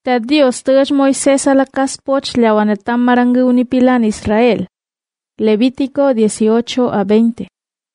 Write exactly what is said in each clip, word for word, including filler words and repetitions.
Ta Dios tuch Moisés a la caspoch leawanetam marangu nipilan Israel. Levítico dieciocho a veinte.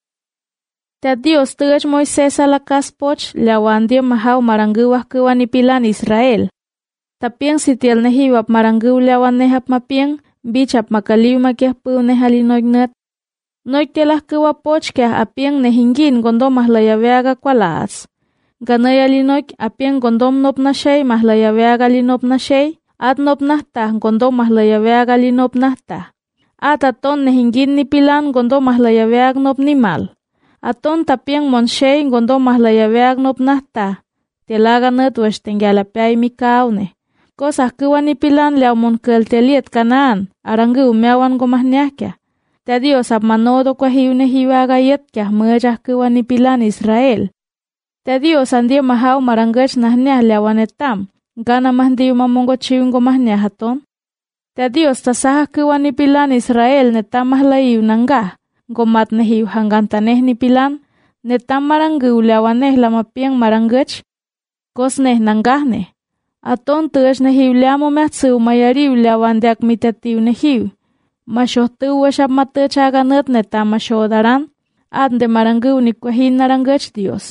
Ta Dios tuch Moisés a la caspoch leawandio mahau marangu wahkuwa nipilan Israel. Tapien sitiel nehiwap marangu leawan nehap mapien, bichap makaliw makiah pu nehalinoignet. Noitelah kuwa poch kah apien nehingin gondom mahlayaveaga kwalaas. Ganaya linoik apien gondom nop na shay mahlayaveaga linop na shay, at nop nahtah gondom mahlayaveaga linop nahtah. At aton nehingin nipilan gondom mahlayaveag nop nimal. Aton tapien mon shay gondom mahlayaveag nop nahtah. Telaga net wesh tengyalapay mikaune. Kosah kuwa nipilan leaw mon kelteliet kanaan, arangu meawan gomahniakya. Ta Dios ap manodo kwa hiune hiwaga yet kah mejah kuwa nipilan Israel. Ta Dios andio mahau marangach nahniah leawanetam, gana mahdiu mamongo chiungo mahniah haton. Ta Dios tasahah kuwa nipilan Israel netam mahlayu nanggah, gomat nehiu hanggantaneh nipilan, netam marangu leawaneh lamapiang marangach, kosneh nanggahne. Aton tush nehiu leamo mehtsu mayariu leawandeak mitatiu nehiu. Masyoh tu washap matechaganat netam masyodaran, at de marangu ni kwahin narangach Dios.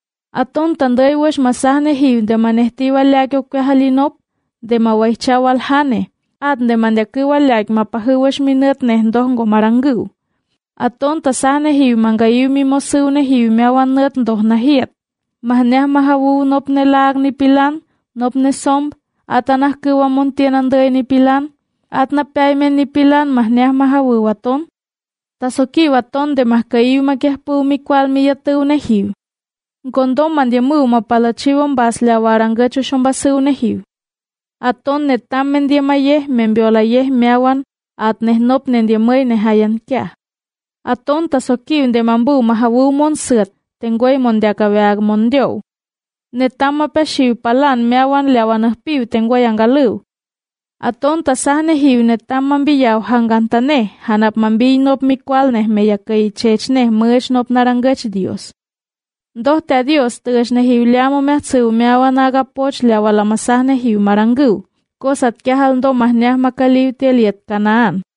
Aton tanday wash masahne hiu de manehtiwa lagyo kwahalinop, de mawaichawal hane, at de mandakiwa lag mapahuwash minut nehndohgo marangu. Aton tasahne hiu mangayu mimosu ne hiu meawan nut ndoh nahiat. Mahneh mahawu nop ne lag ni pilan, nop ne somb, atanah kuwa montiananday ni pilan, at napaymen ni pilan mahneh mahawu waton. Tasoki waton de mahkayu makiahpu mikwal miyatu ne hiu. Gondom mandiamu mapalachiwon bas leawarangacho shombasu ne hiu. Aton netam mendiamayeh membiolayeh meawan, at nehnop nendiamay nehayan kya. Aton tasoki de mambu mahawu monsut, tengway mondiakaweag mondiow. Netam mapeshiw palan meawan leawanah piw tengway anggaluw. Aton tasahne hiu netam mambiyaw hanggantaneh, hanap mambiy nop mikwal neh meyakay chech neh mush nop narangach Dios. Doh ta Dios tush nehiu leamo mehtsu meawan agapoch leawala masahne hiu marangu, kosat kyahal ndo mahniah makaliw teliet Kanaan.